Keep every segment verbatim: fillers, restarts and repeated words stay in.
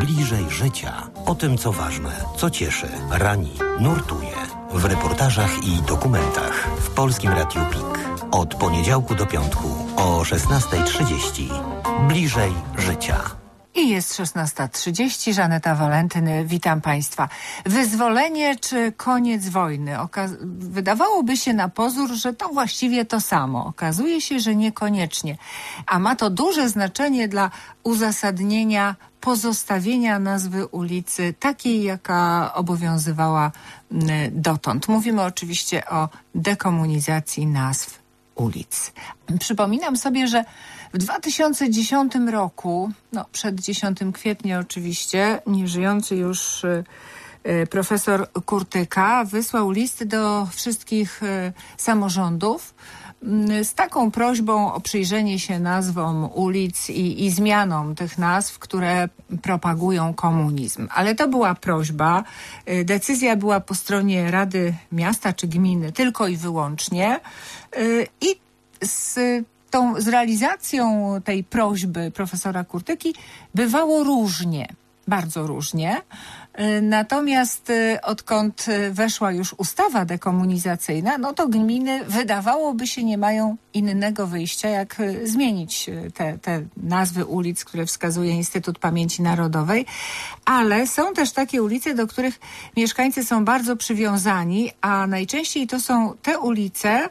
Bliżej życia. O tym, co ważne, co cieszy, rani, nurtuje. W reportażach i dokumentach w Polskim Radiu Pik. Od poniedziałku do piątku o szesnasta trzydzieści. Bliżej życia. I jest szesnasta trzydzieści. Żaneta Walentyny, witam Państwa. Wyzwolenie czy koniec wojny? Okaz- Wydawałoby się na pozór, że to właściwie to samo. Okazuje się, że niekoniecznie. A ma to duże znaczenie dla uzasadnienia pozostawienia nazwy ulicy takiej, jaka obowiązywała dotąd. Mówimy oczywiście o dekomunizacji nazw ulic. Przypominam sobie, że w dwa tysiące dziesiątym roku, no przed dziesiątego kwietnia oczywiście, nieżyjący już y, y, profesor Kurtyka wysłał list do wszystkich y, samorządów y, z taką prośbą o przyjrzenie się nazwom ulic i, i zmianom tych nazw, które propagują komunizm. Ale to była prośba, y, decyzja była po stronie Rady Miasta czy Gminy tylko i wyłącznie y, i z tą, z realizacją tej prośby profesora Kurtyki bywało różnie, bardzo różnie. Natomiast odkąd weszła już ustawa dekomunizacyjna, no to gminy wydawałoby się nie mają innego wyjścia, jak zmienić te, te nazwy ulic, które wskazuje Instytut Pamięci Narodowej. Ale są też takie ulice, do których mieszkańcy są bardzo przywiązani, a najczęściej to są te ulice,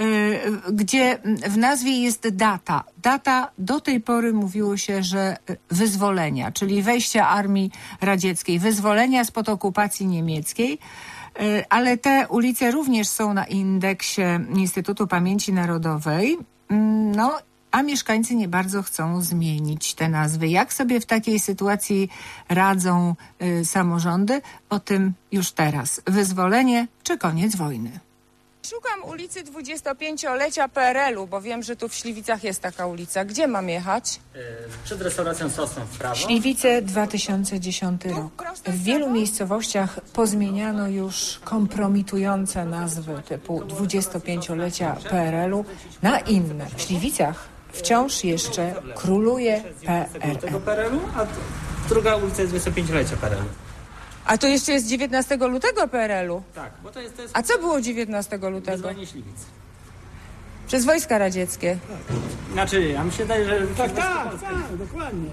gdzie w nazwie jest data. Data do tej pory mówiło się, że wyzwolenia, czyli wejścia Armii Radzieckiej, wyzwolenia spod okupacji niemieckiej, ale te ulice również są na indeksie Instytutu Pamięci Narodowej, no a mieszkańcy nie bardzo chcą zmienić te nazwy. Jak sobie w takiej sytuacji radzą y, samorządy? O tym już teraz. Wyzwolenie czy koniec wojny? Szukam ulicy dwudziestopięciolecia P R L u, bo wiem, że tu w Śliwicach jest taka ulica. Gdzie mam jechać? Przed restauracją Sosną w prawo. Śliwice, dwa tysiące dziesiąty rok. W wielu miejscowościach pozmieniano już kompromitujące nazwy typu dwudziestopięciolecia P R L u na inne. W Śliwicach wciąż jeszcze króluje P R L. Tego P R L u, a druga ulica jest dwudziestopięciolecia P R L u. A to jeszcze jest dziewiętnastego lutego P R L u? Tak, bo to jest... To jest A co było dziewiętnastego lutego? wyzwanie Śliwic. Przez wojska radzieckie. Znaczy, a mi się wydaje, że... Tak, tak, tak, dokładnie.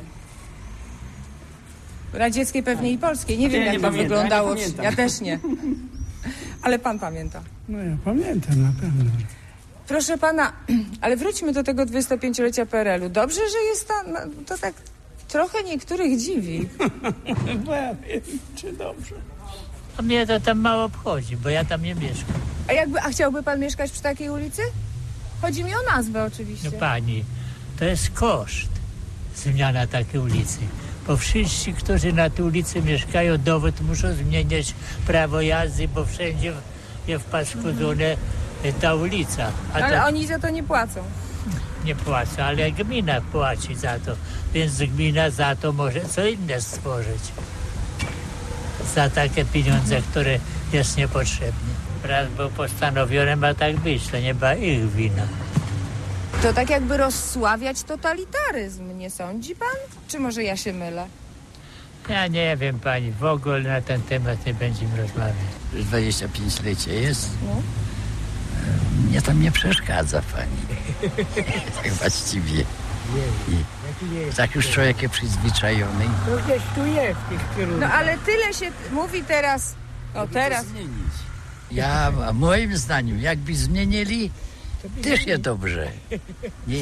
Radzieckiej pewnie i polskiej. Nie Znaczy, wiem, ja jak nie to pamiętam, wyglądało. ja nie pamiętam. Ja też nie. Ale pan pamięta. No ja pamiętam na pewno. Proszę pana, ale wróćmy do tego dwudziestopięciolecia P R L u. Dobrze, że jest ta... No, to tak trochę niektórych dziwi. Bo ja wiem, czy dobrze. A mnie to tam mało obchodzi, bo ja tam nie mieszkam. A jakby, a chciałby pan mieszkać przy takiej ulicy? Chodzi mi o nazwę oczywiście. No pani, to jest koszt zmiana takiej ulicy. Bo wszyscy, którzy na tej ulicy mieszkają, dowód muszą zmieniać prawo jazdy, bo wszędzie jest wpaskudzone ta ulica. A Ale to oni za to nie płacą. nie płacą, ale gmina płaci za to. Więc gmina za to może co inne stworzyć. Za takie pieniądze, które jest niepotrzebne. Raz był postanowione, ma tak być, to nie była ich wina. To tak jakby rozsławiać totalitaryzm, nie sądzi pan? Czy może ja się mylę? Ja nie wiem pani, w ogóle na ten temat nie będziemy rozmawiać. dwudziestopięciolecie jest. No. Mnie to nie przeszkadza pani. Tak właściwie. I tak już człowiek jest przyzwyczajony. No gdzieś tu jest w tych kierunkach. No ale tyle się mówi teraz. O teraz. Zmienić. Ja, a moim zdaniem, jakby zmienili, też jest dobrze. Nie?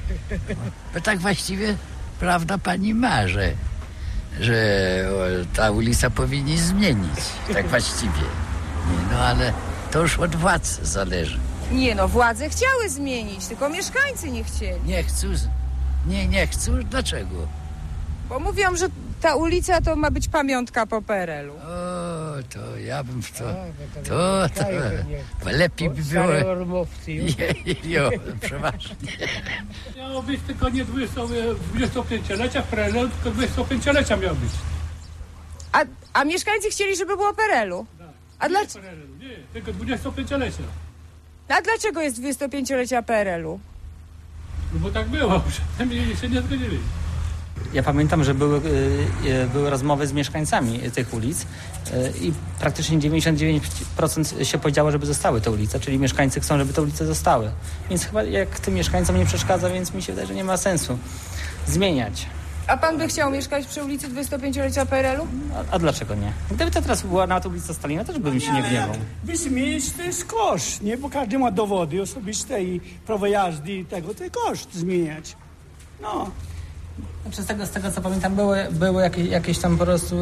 Bo tak właściwie prawda pani ma, że, że o, ta ulica powinni zmienić. Tak właściwie. Nie, no ale to już od władz zależy. Nie no, władze chciały zmienić, tylko mieszkańcy nie chcieli. Nie chcą. Nie, nie chcą. Dlaczego? Bo mówią, że ta ulica to ma być pamiątka po P R L u. O, to ja bym w to... To, to, to lepiej by było... Stare ormowcy już. Jo, przeważnie. Miało być tylko nie dwudziestopięciolecia P R L u, tylko dwudziestopięciolecia miało być. A, a mieszkańcy chcieli, żeby było P R L u. A, dla... Nie, P R L u, nie, tylko dwudziestopięciolecia. a dlaczego jest dwudziestopięciolecia P R L u? No bo tak było, przedtem się nie zgodzili. Ja pamiętam, że były, y, były rozmowy z mieszkańcami tych ulic y, i praktycznie dziewięćdziesiąt dziewięć procent się powiedziało, żeby zostały te ulice, czyli mieszkańcy chcą, żeby te ulice zostały. Więc chyba jak tym mieszkańcom nie przeszkadza, więc mi się wydaje, że nie ma sensu zmieniać. A pan by chciał mieszkać przy ulicy dwudziestopięciolecia P R L u? A, a dlaczego nie? Gdyby to teraz była nawet ulica Stalina, też bym się nie gniewał. By zmienić to jest koszt, nie? Bo każdy ma dowody osobiste i prawo jazdy i tego, to jest koszt zmieniać. No. Znaczy z tego, z tego co pamiętam, były, były jakieś, jakieś tam po prostu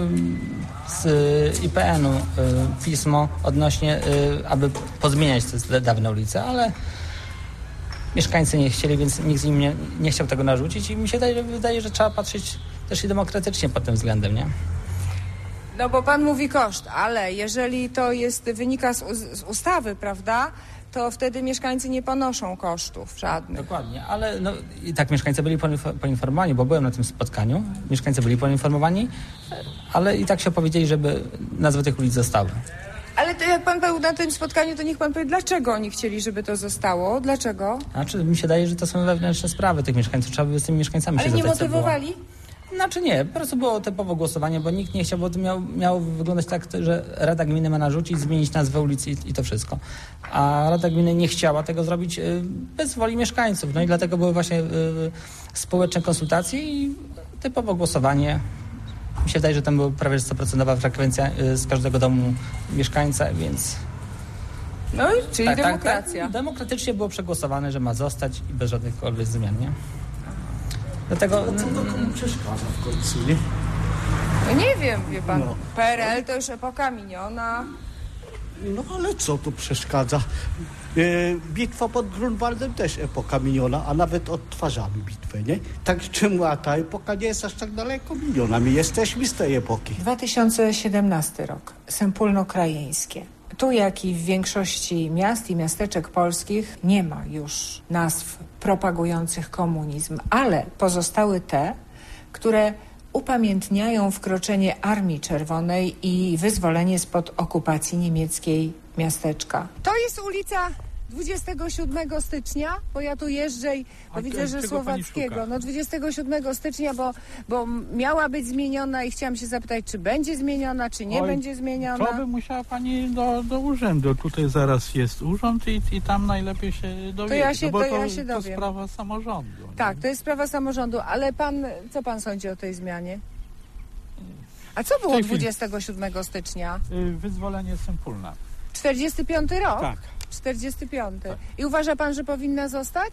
z I P N u y, pismo odnośnie, y, aby pozmieniać te dawne ulice, ale mieszkańcy nie chcieli, więc nikt z nim nie, nie chciał tego narzucić i mi się wydaje, wydaje, że trzeba patrzeć też i demokratycznie pod tym względem, nie? No bo pan mówi koszt, ale jeżeli to jest wynika z, z ustawy, prawda, to wtedy mieszkańcy nie ponoszą kosztów żadnych. Dokładnie, ale no, i tak mieszkańcy byli poinformowani, bo byłem na tym spotkaniu, mieszkańcy byli poinformowani, ale i tak się opowiedzieli, żeby nazwy tych ulic zostały. Ale to jak pan był na tym spotkaniu, to niech pan powie, dlaczego oni chcieli, żeby to zostało? Dlaczego? Znaczy, mi się daje, że to są wewnętrzne sprawy tych mieszkańców, trzeba by z tymi mieszkańcami Ale się nie zapytać, co motywowali? było. Znaczy nie, po prostu było typowo głosowanie, bo nikt nie chciał, bo to miał, miało wyglądać tak, że Rada Gminy ma narzucić, zmienić nazwę ulicy i, i to wszystko. A Rada Gminy nie chciała tego zrobić y, bez woli mieszkańców. No i dlatego były właśnie y, społeczne konsultacje i typowo głosowanie. Mi się wydaje, że tam była prawie sto procent frekwencja y, z każdego domu mieszkańca, więc... No i czyli tak, demokracja. Tak, tak. Demokratycznie było przegłosowane, że ma zostać i bez żadnych zmian, nie? Dlatego... No co to komu przeszkadza w końcu, nie? No nie wiem, wie pan, No. P R L to już epoka miniona. No ale co tu przeszkadza? E, bitwa pod Grunwaldem też epoka miniona, a nawet odtwarzamy bitwę, nie? Tak czemu, a ta epoka nie jest aż tak daleko miniona. My jesteśmy z tej epoki. dwa tysiące siedemnasty rok. Sępólno Krajeńskie. Tu, jak i w większości miast i miasteczek polskich, nie ma już nazw propagujących komunizm, ale pozostały te, które upamiętniają wkroczenie Armii Czerwonej i wyzwolenie spod okupacji niemieckiej miasteczka. To jest ulica dwudziestego siódmego stycznia, bo ja tu jeżdżę i bo widzę, że Słowackiego. No dwudziestego siódmego stycznia, bo, bo miała być zmieniona i chciałam się zapytać, czy będzie zmieniona, czy nie Oj, będzie zmieniona. To by musiała pani do, do urzędu. Tutaj zaraz jest urząd i, i tam najlepiej się dowiedzieć. To ja się, bo to to, ja się to dowiem. sprawa samorządu. Nie? Tak, to jest sprawa samorządu, ale pan, co pan sądzi o tej zmianie? A co było tej chwili- dwudziestego siódmego stycznia? Y, Wyzwolenie Sępólna. czterdziesty piąty rok? Tak. czterdziesty piąty. I uważa pan, że powinna zostać?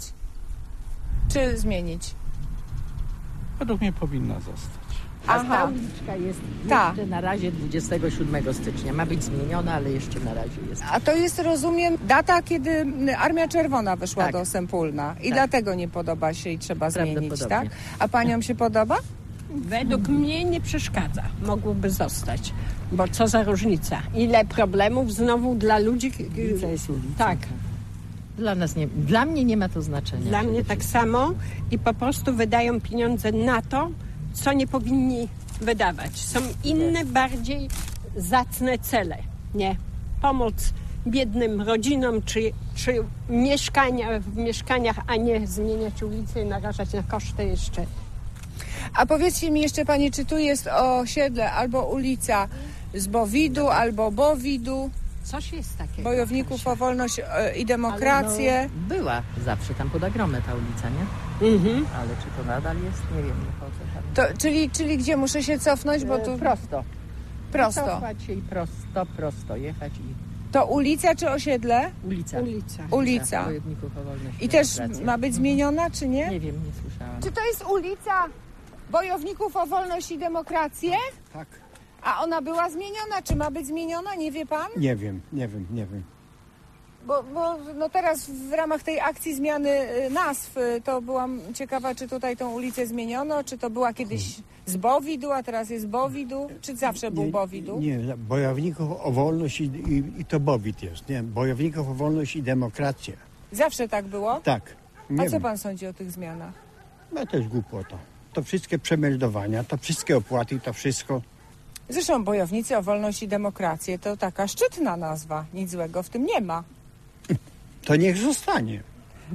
Czy zmienić? Według mnie powinna zostać. A ta Aha. uliczka jest Ta. jeszcze na razie dwudziestego siódmego stycznia. Ma być zmieniona, ale jeszcze na razie jest. A to jest, rozumiem, data, kiedy Armia Czerwona wyszła Tak. do Sępólna i Tak. dlatego nie podoba się i trzeba zmienić, Prawdopodobnie. tak? A paniom się podoba? Według mnie nie przeszkadza. Mogłoby zostać. Bo co za różnica? Ile problemów znowu dla ludzi... Ulica jest ulicą. Tak. Dla nas nie, dla mnie nie ma to znaczenia. Dla mnie tak samo i po prostu wydają pieniądze na to, co nie powinni wydawać. Są inne, bardziej zacne cele. Nie. Pomoc biednym rodzinom, czy, czy mieszkania w mieszkaniach, a nie zmieniać ulicy i narażać na koszty jeszcze. A powiedzcie mi jeszcze, pani, czy tu jest osiedle albo ulica Zbowidu, albo Bowidu, Coś jest takiego. bojowników o wolność e, i demokrację? Ale no, była zawsze tam pod Agromę ta ulica, nie? Mhm. Ale czy to nadal jest? Nie wiem, nie chodzę tam. To, czyli, czyli gdzie muszę się cofnąć, bo tu E, Prosto. prosto. Cofać się i prosto, prosto jechać i To ulica czy osiedle? ulica. Ulica. Ulica. Bojowników o wolność I też demokrację. ma być zmieniona, czy nie? Nie wiem, nie słyszałam. Czy to jest ulica Bojowników o wolność i demokrację? Tak. A ona była zmieniona, czy ma być zmieniona? Nie wie pan? Nie wiem, nie wiem, nie wiem. Bo, bo no teraz w ramach tej akcji zmiany y, nazw y, to byłam ciekawa, czy tutaj tą ulicę zmieniono, czy to była kiedyś z Bowidu, a teraz jest Bowidu, czy zawsze był Bowidu? Nie, bojowników o wolność i, i, i to Bowid jest, nie? Bojowników o wolność i demokrację. Zawsze tak było? Tak. Nie A co wiem. pan sądzi o tych zmianach? No to jest głupota. To wszystkie przemeldowania, to wszystkie opłaty, to wszystko. Zresztą Bojownicy o wolność i demokrację to taka szczytna nazwa, nic złego w tym nie ma. To niech zostanie.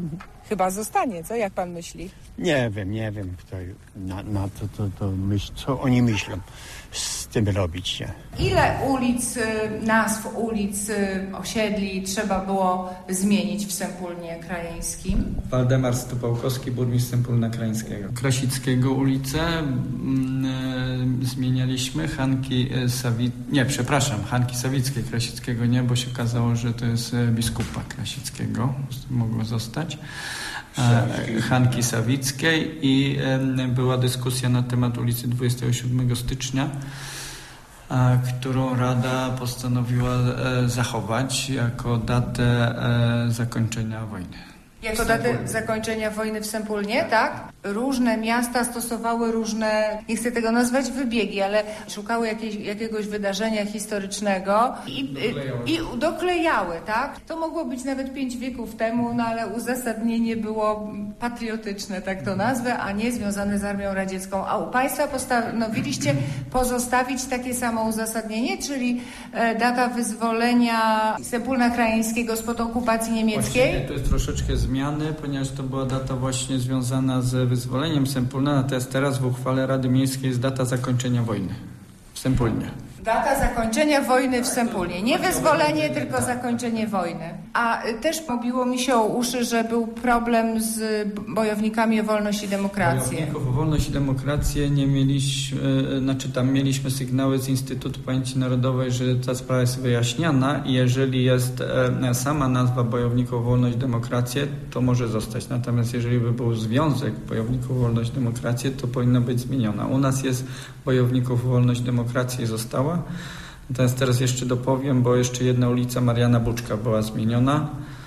chyba zostanie, co? Jak pan myśli? Nie wiem, nie wiem, kto na, na to, to, to myśl, co oni myślą z tym robić. Nie? Ile ulic, nazw ulic, osiedli trzeba było zmienić w Sępólnie Krajeńskim? Waldemar Stupałkowski, burmistrz Sępólna Krajeńskiego. Krasickiego ulicę mm, zmienialiśmy, Hanki Sawi... Nie, przepraszam, Hanki Sawickiej, Krasickiego nie, bo się okazało, że to jest biskupa Krasickiego, mogło zostać. Hanki Sawickiej i była dyskusja na temat ulicy dwudziestego siódmego stycznia, którą Rada postanowiła zachować jako datę zakończenia wojny. Jako datę zakończenia wojny w Sępólnie, tak? Różne miasta stosowały różne, nie chcę tego nazwać wybiegi, ale szukały jakiejś, jakiegoś wydarzenia historycznego i, i, i doklejały, tak? To mogło być nawet pięć wieków temu, no ale uzasadnienie było patriotyczne, tak to nazwę, a nie związane z Armią Radziecką. A u Państwa postanowiliście pozostawić takie samo uzasadnienie, czyli e, data wyzwolenia Sępólna Krajeńskiego spod okupacji niemieckiej? Właśnie to jest troszeczkę zmiany, ponieważ to była data właśnie związana z wyzwoleniem Sępólna, natomiast teraz w uchwale Rady Miejskiej jest data zakończenia wojny w Sępólnie. Data zakończenia wojny w Sępólnie. Nie wyzwolenie, tylko zakończenie wojny. A też obiło mi się o uszy, że był problem z bojownikami o wolność i demokrację. Bojowników o wolność i demokrację nie mieliśmy, znaczy tam mieliśmy sygnały z Instytutu Pamięci Narodowej, że ta sprawa jest wyjaśniana i jeżeli jest sama nazwa bojowników o wolność i demokrację, to może zostać. Natomiast jeżeli by był związek bojowników o wolność i demokrację, to powinna być zmieniona. U nas jest bojowników o wolność i demokrację i została. Natomiast teraz jeszcze dopowiem, bo jeszcze jedna ulica Mariana Buczka była zmieniona,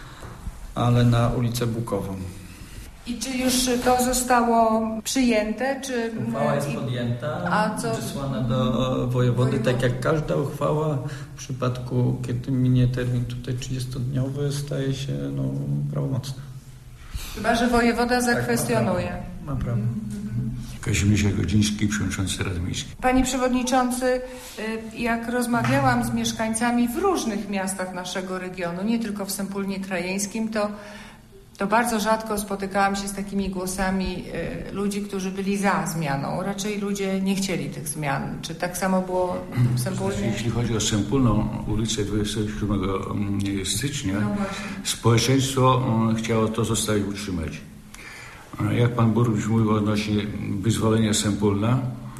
ale na ulicę Bukową. I czy już to zostało przyjęte? Czy uchwała jest podjęta, a co? przesłana do wojewody, tak jak każda uchwała. W przypadku, kiedy minie termin tutaj trzydziestodniowy, staje się no, prawomocna. Chyba że wojewoda zakwestionuje. Tak, ma prawo. Ma prawo. Kazimierz Jagodziński, przewodniczący Rady Miejskiej. Panie Przewodniczący, jak rozmawiałam z mieszkańcami w różnych miastach naszego regionu, nie tylko w Sępólnie Krajeńskim, to, to bardzo rzadko spotykałam się z takimi głosami ludzi, którzy byli za zmianą. Raczej ludzie nie chcieli tych zmian. Czy tak samo było w Sępólnie? Jeśli chodzi o Sępólną ulicę dwudziestego siódmego stycznia, no społeczeństwo chciało to zostawić, utrzymać. Jak pan burmistrz mówił odnośnie wyzwolenia Sępólna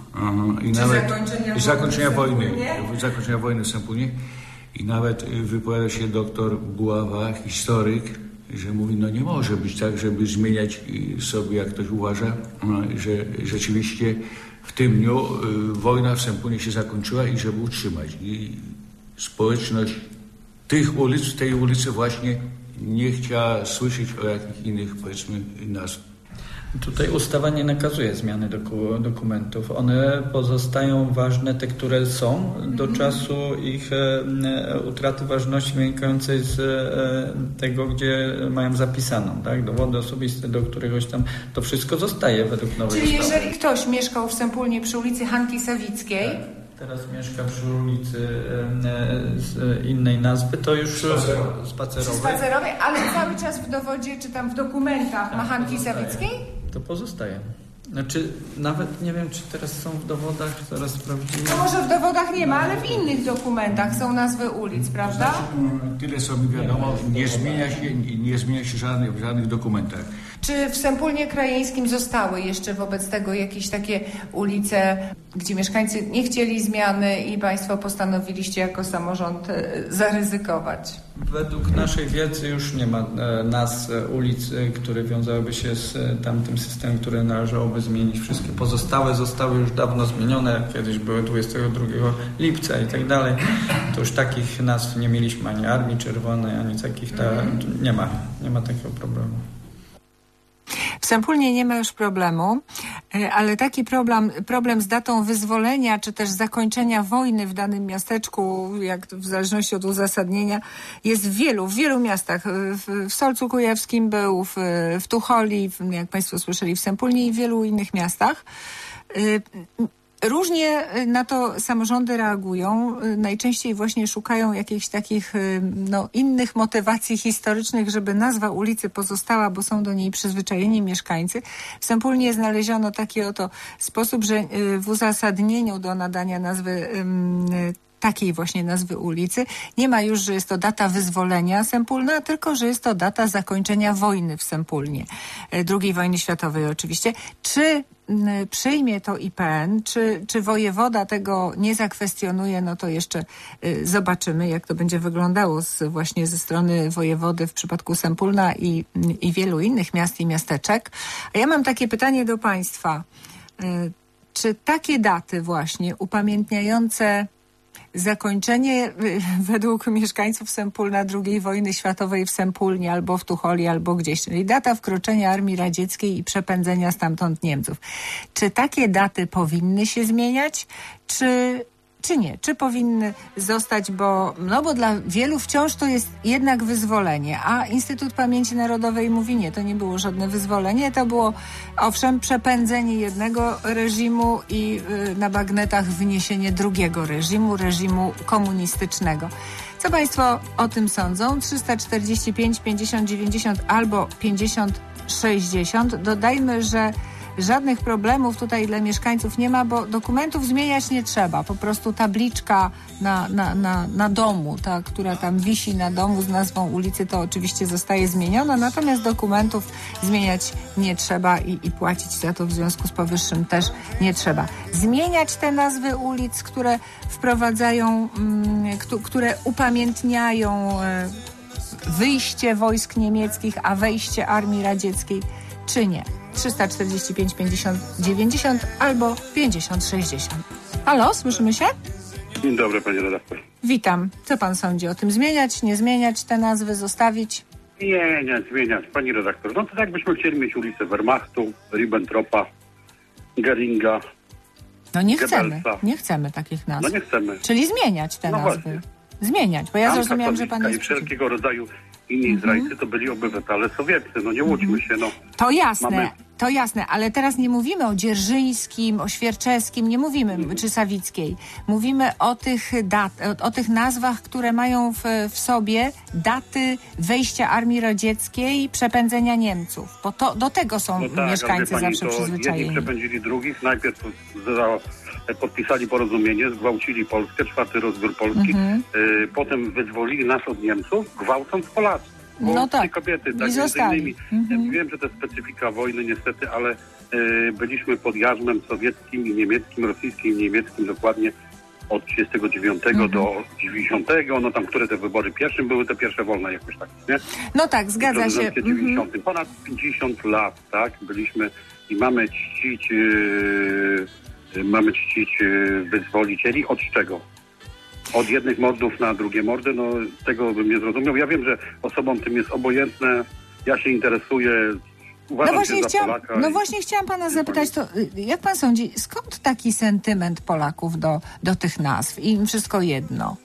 i Czy nawet zakończenia, zakończenia wojny, wojny, zakończenia wojny w Sępólnie i nawet wypowiada się doktor Buława, historyk, że mówi, no nie może być tak, żeby zmieniać sobie, jak ktoś uważa, że rzeczywiście w tym dniu wojna w Sępólnie się zakończyła i żeby utrzymać. I społeczność tych ulic, tej ulicy właśnie nie chciała słyszeć o jakichś innych, powiedzmy, nazwach. Tutaj ustawa nie nakazuje zmiany doku, dokumentów. One pozostają ważne, te, które są, do mm-hmm. czasu ich e, utraty ważności wynikającej z e, tego, gdzie mają zapisaną, tak? Dowody osobiste do któregoś tam, to wszystko zostaje według nowej Czyli ustawy. jeżeli ktoś mieszkał w Sępólnie przy ulicy Hanki Sawickiej, tak. Teraz mieszka przy ulicy e, z innej nazwy, to już spacerowej, spacerowej. spacerowej, ale cały czas w dowodzie, czy tam w dokumentach tak, ma Hanki Sawickiej? To pozostaje. Znaczy, nawet nie wiem, czy teraz są w dowodach, zaraz sprawdzimy. No może w dowodach nie ma, ale w innych dokumentach są nazwy ulic, prawda? Znaczy, tyle co mi wiadomo, nie zmienia się, nie zmienia się żadnych, w żadnych dokumentach. Czy w Sępólnie Krajeńskim zostały jeszcze wobec tego jakieś takie ulice, gdzie mieszkańcy nie chcieli zmiany i państwo postanowiliście jako samorząd zaryzykować? Według naszej wiedzy już nie ma nazw ulic, które wiązałyby się z tamtym systemem, który należałoby zmienić. Wszystkie pozostałe zostały już dawno zmienione, kiedyś były dwudziestego drugiego lipca i tak dalej. To już takich nazw nie mieliśmy, ani Armii Czerwonej, ani takich, ta, nie ma, nie ma takiego problemu. W Sępólnie nie ma już problemu, ale taki problem, problem z datą wyzwolenia, czy też zakończenia wojny w danym miasteczku, jak w zależności od uzasadnienia, jest w wielu, w wielu miastach. W, w Solcu Kujawskim był, w, w Tucholi, w, jak państwo słyszeli, w Sępólnie i w wielu innych miastach. Różnie na to samorządy reagują. Najczęściej właśnie szukają jakichś takich no, innych motywacji historycznych, żeby nazwa ulicy pozostała, bo są do niej przyzwyczajeni mieszkańcy. W Sępólnie znaleziono taki oto sposób, że w uzasadnieniu do nadania nazwy takiej właśnie nazwy ulicy nie ma już, że jest to data wyzwolenia Sępólna, tylko że jest to data zakończenia wojny w Sępólnie. drugiej wojny światowej oczywiście. Czy przyjmie to I P N, czy, czy wojewoda tego nie zakwestionuje, no to jeszcze y, zobaczymy, jak to będzie wyglądało z, właśnie ze strony wojewody w przypadku Sępólna i, i wielu innych miast i miasteczek. A ja mam takie pytanie do państwa. Y, czy takie daty właśnie upamiętniające zakończenie według mieszkańców Sępólna drugiej wojny światowej w Sępólnie albo w Tucholi, albo gdzieś, czyli data wkroczenia Armii Radzieckiej i przepędzenia stamtąd Niemców. Czy takie daty powinny się zmieniać, czy, czy nie? Czy powinny zostać, bo, no bo dla wielu wciąż to jest jednak wyzwolenie, a Instytut Pamięci Narodowej mówi nie, to nie było żadne wyzwolenie, to było owszem przepędzenie jednego reżimu i y, na bagnetach wyniesienie drugiego reżimu, reżimu komunistycznego. Co państwo o tym sądzą? trzysta czterdzieści pięć pięćdziesiąt dziewięćdziesiąt albo pięćdziesiąt sześćdziesiąt. Dodajmy, że żadnych problemów tutaj dla mieszkańców nie ma, bo dokumentów zmieniać nie trzeba. Po prostu tabliczka na, na, na, na domu, ta, która tam wisi na domu z nazwą ulicy, to oczywiście zostaje zmieniona, natomiast dokumentów zmieniać nie trzeba i, i płacić za to w związku z powyższym też nie trzeba. Zmieniać te nazwy ulic, które wprowadzają, mm, które upamiętniają e, wyjście wojsk niemieckich, a wejście Armii Radzieckiej, czy nie? trzysta czterdzieści pięć pięćdziesiąt dziewięćdziesiąt albo pięćdziesiąt sześćdziesiąt. Halo, słyszymy się? Dzień dobry, panie redaktor. Witam. Co pan sądzi o tym? Zmieniać, nie zmieniać te nazwy, zostawić? Nie, nie, zmieniać, pani redaktor. No to tak byśmy chcieli mieć ulicę Wehrmachtu, Ribbentropa, Geringa, No nie Goebbelsa. chcemy. Nie chcemy takich nazw. No nie chcemy. Czyli zmieniać te No nazwy. właśnie. Zmieniać, bo ja Tam zrozumiałam, że pan katoliska jest i wszelkiego rodzaju inni Izraelcy to byli obywatele sowieccy. No nie łudźmy się, no. To jasne, Mamy... to jasne, ale teraz nie mówimy o Dzierżyńskim, o Świerczewskim, nie mówimy, Mhm. czy Sawickiej. Mówimy o tych dat, o, o tych nazwach, które mają w, w sobie daty wejścia Armii Radzieckiej, przepędzenia Niemców, bo to, do tego są No tak, mieszkańcy ale wie pani, zawsze to przyzwyczajeni. jedni przepędzili drugich, najpierw za, podpisali porozumienie, zgwałcili Polskę, czwarty rozbiór Polski, Mhm. y, potem wyzwolili nas od Niemców, gwałcąc Polacy. No tak, kobiety, i tak między zostali. innymi. Mhm. Wiem, że to jest specyfika wojny niestety, ale y, byliśmy pod jarzmem sowieckim i niemieckim, rosyjskim i niemieckim dokładnie od trzydziestego dziewiątego Mhm. do dziewięćdziesiątego, no tam, które te wybory pierwszym były, te pierwsze wolne jakoś tak, nie? No tak, zgadza się. W dziewięćdziesiątym. Ponad pięćdziesiąt lat, tak, byliśmy i mamy czcić, yy, mamy czcić yy, wyzwolicieli od czego? Od jednych mordów na drugie mordy, no tego bym nie zrozumiał. Ja wiem, że osobom tym jest obojętne, ja się interesuję, uważam No właśnie, się za chciałam, Polaka. no i- właśnie chciałam pana zapytać, to y, jak pan sądzi, skąd taki sentyment Polaków do, do tych nazw? I im wszystko jedno.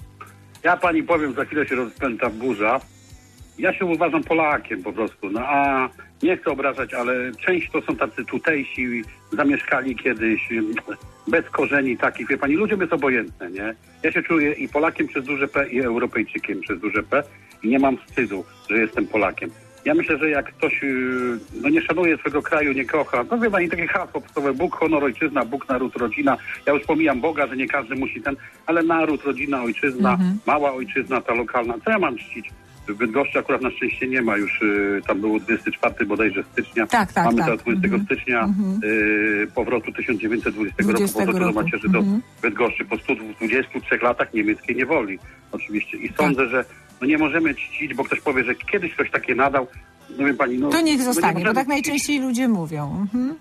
Ja pani powiem, za chwilę się rozpęta burza. Ja się uważam Polakiem po prostu, no a nie chcę obrażać, ale część to są tacy tutejsi, zamieszkali kiedyś, bez korzeni takich, wie pani, ludziom jest obojętne, nie? Ja się czuję i Polakiem przez duże P, i Europejczykiem przez duże P i nie mam wstydu, że jestem Polakiem. Ja myślę, że jak ktoś yy, no nie szanuje swojego kraju, nie kocha, no wie pani, takie hasło podstawowe, Bóg, honor, ojczyzna, Bóg, naród, rodzina. Ja już pomijam Boga, że nie każdy musi ten, ale naród, rodzina, ojczyzna, Mhm. mała ojczyzna, ta lokalna. Co ja mam czcić? W Bydgoszczy akurat na szczęście nie ma już, y, tam było dwudziestego czwartego bodajże stycznia. Tak, tak, Mamy tak. teraz dwudziestego Mhm. stycznia Mhm. y, powrotu tysiąc dziewięćset dwudziestego roku, dwudziestego powrotu do roku. macierzy do Mhm. Bydgoszczy po stu dwudziestu trzech latach niemieckiej niewoli oczywiście. I sądzę, Tak. że no nie możemy czcić, bo ktoś powie, że kiedyś ktoś takie nadał. No wie pani, no, To niech no nie zostanie, bo możemy tak czcić. najczęściej ludzie mówią. Mhm.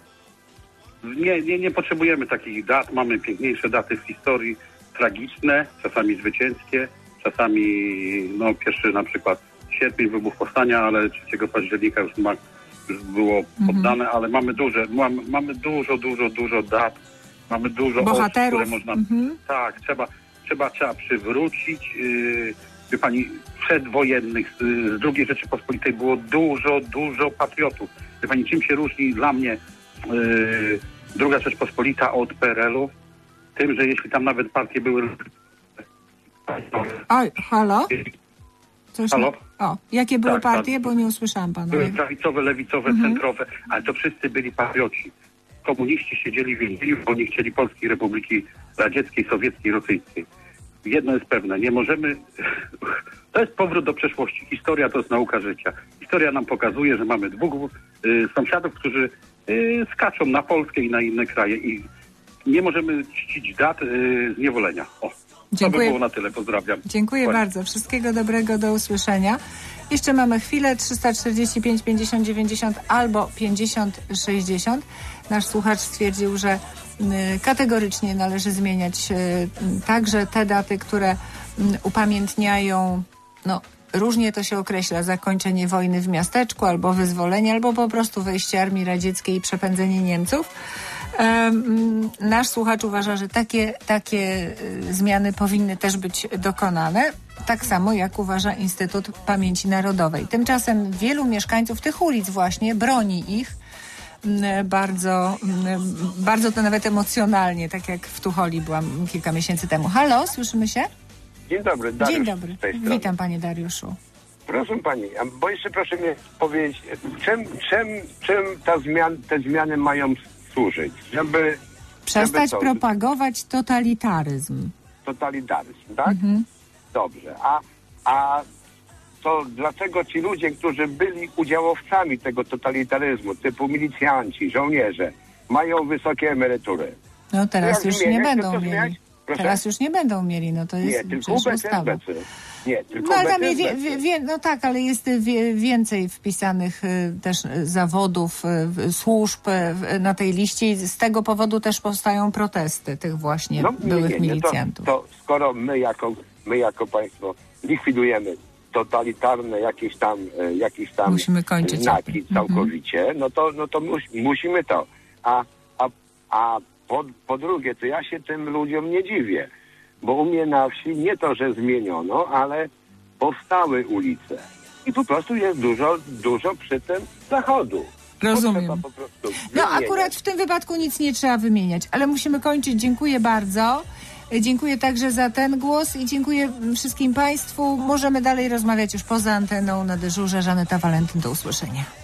Nie, nie, nie potrzebujemy takich dat. Mamy piękniejsze daty w historii, tragiczne, czasami zwycięskie, czasami no pierwszy na przykład sierpień, wybuch powstania, ale trzeciego października już, ma, już było poddane, ale mamy duże, mamy, mamy dużo, dużo, dużo dat, mamy dużo Bohaterów. osób, które można... Mhm. Tak, trzeba, trzeba, trzeba przywrócić. Yy, wie pani, przedwojennych z, z drugiej Rzeczypospolitej było dużo, dużo patriotów. Wie pani, czym się różni dla mnie yy, Druga Rzeczpospolita od P R L-u, tym, że jeśli tam nawet partie były... Oj, halo? Coś Halo? Na... O, jakie były Tak, partie? tak. Bo nie usłyszałam pana. Były prawicowe, lewicowe, Mhm. centrowe, ale to wszyscy byli patrioci. Komuniści siedzieli w więzieniu, bo nie chcieli Polskiej Republiki Radzieckiej, Sowieckiej, Rosyjskiej. Jedno jest pewne, nie możemy... To jest powrót do przeszłości. Historia to jest nauka życia. Historia nam pokazuje, że mamy dwóch y, sąsiadów, którzy y, skaczą na Polskę i na inne kraje i nie możemy czcić dat y, zniewolenia. O, Dziękuję. to by było na tyle. Pozdrawiam. Dziękuję Kłaniam. bardzo. Wszystkiego dobrego, do usłyszenia. Jeszcze mamy chwilę, trzysta czterdzieści pięć pięćdziesiąt dziewięćdziesiąt albo pięćdziesiąt sześćdziesiąt. Nasz słuchacz stwierdził, że y, kategorycznie należy zmieniać y, także te daty, które y, upamiętniają, no różnie to się określa, zakończenie wojny w miasteczku, albo wyzwolenie, albo po prostu wejście Armii Radzieckiej i przepędzenie Niemców. Um, nasz słuchacz uważa, że takie, takie y, zmiany powinny też być dokonane, tak samo jak uważa Instytut Pamięci Narodowej. Tymczasem wielu mieszkańców tych ulic właśnie broni ich y, bardzo, y, bardzo to nawet emocjonalnie, tak jak w Tucholi byłam kilka miesięcy temu. Halo, słyszymy się? Dzień dobry, Dariusz. Dzień dobry, z tej strony. witam panie Dariuszu. Proszę pani, a bo jeszcze proszę mnie powiedzieć, czym, czym, czym ta zmian, te zmiany mają służyć? Żeby... Przestać żeby co? propagować totalitaryzm. Totalitaryzm, tak? Mhm. Dobrze. A, a to dlaczego ci ludzie, którzy byli udziałowcami tego totalitaryzmu, typu milicjanci, żołnierze, mają wysokie emerytury? No teraz Jak już zmieniać, nie to będą co mieli. zmieniać? Proszę? Teraz już nie będą mieli, no to jest Nie, tylko przecież bez ustawa. S B C. Nie, tylko No ale bez tam jest S B C. wie, wie, no tak, ale jest wie, więcej wpisanych y, też y, zawodów, y, służb y, na tej liście i z tego powodu też powstają protesty tych właśnie No, byłych nie, nie, nie. milicjantów. To, to skoro my jako, my jako państwo likwidujemy totalitarne jakieś tam, e, jakieś tam Musimy kończyć znaki jakby. całkowicie, no to, no to mus, musimy to. A, a, a po, po drugie, to ja się tym ludziom nie dziwię, bo u mnie na wsi nie to, że zmieniono, ale powstały ulice. I po prostu jest dużo, dużo przy tym zachodu. Rozumiem. Potrzeba po prostu No wymieniać. akurat w tym wypadku nic nie trzeba wymieniać, ale musimy kończyć. Dziękuję bardzo. Dziękuję także za ten głos i dziękuję wszystkim państwu. Możemy dalej rozmawiać już poza anteną na dyżurze. Żaneta Walentyn, do usłyszenia.